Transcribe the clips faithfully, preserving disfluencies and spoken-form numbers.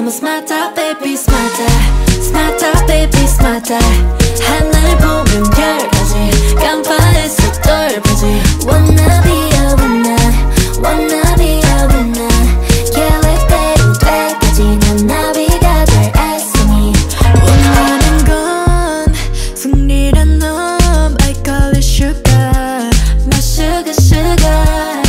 I'm a smarter baby smarter smarter baby smarter 하늘 보면 별까지 깜빡했어 똘까지 Wanna be a winner Wanna be a winner 계획대로 될까지 난 나비가 될 애쓰니 원하는 건 승리란 놈 I call it sugar My sugar sugar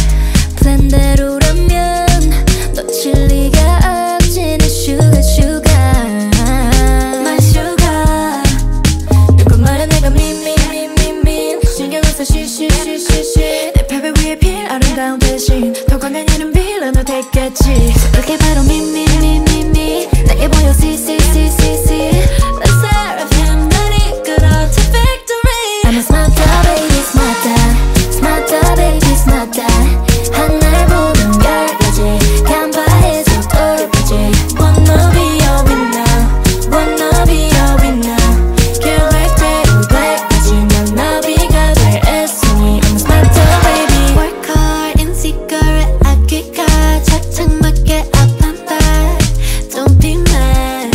플랜대로라면 놓칠 리가 없지 내 sugar sugar My sugar 누구 말해 내가 미미미미미 신경을 써 쉬쉬쉬쉬쉬 내 패배 위에 필 아름다운 대신 더 강한 이름 빌런을 택했지 그게 바로 미미미미미 내게 보여 see see see see see Let's serve him 날 이끌어 to victory I'm a smarter baby smarter smarter baby smarter 하늘 보면 열까지 간파해서 똘까지 Wanna be a winner Wanna be a winner 계획대로 될까지 난 나비가 될 애쓰니 I'm a smarter baby Work hard insecure 아끼가 착착 맞게 up and back Don't be mad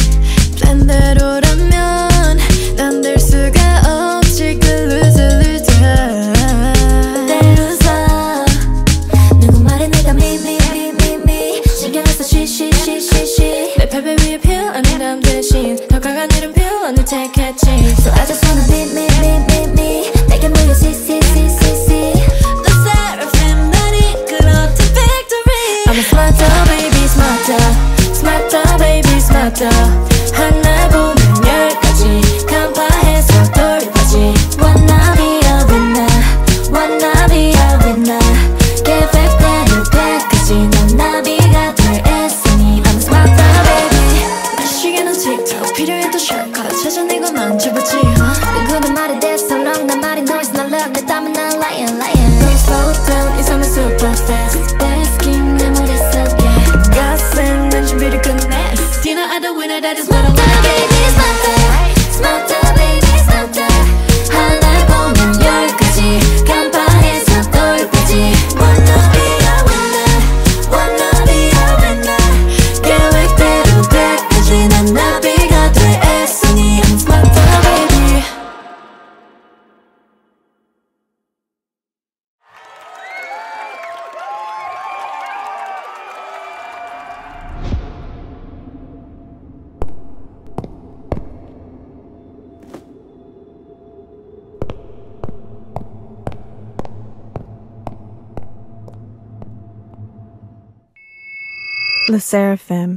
플랜대로라면 난 될 수가 없지 그 loser loser 내 loser 누구 말해 내가 미미미미미 신경을 써 쉬쉬쉬쉬쉬 내 패배 위에 필요한 대신 더 강한 이름 필요한을 택했지 So I just wanna be me me me me 내게 모여 see see see see see Let's serve him 날 이끌어 to victory I'm a smarter baby smarter smarter baby smarter 하늘 보면 열까지 간파해서 똘까지 Wanna be a winner Wanna be a winner 계획대로 될까지 난 나비가 될 애쓰니 I'm a smarter baby 시계는 틱톡 필요해도 shortcut 찾아내고 난 접었지 누구든 말이 됐어 long 난 말이 noise 난 love 내 땀은 난 lion lion Don't slow down 이 삶은 super fast Basking 내 머릿속에 가슴 난 준비를 끝내 Dinner at the winner that is what I wanna be Smarter smarter baby smarter 하늘 보면 열까지 간파해서 똘까지 Wanna be a winner Wanna be a winner 계획대로 될까지 난 나비가 될 애쓰니 I'm smarter baby Le Seraphim.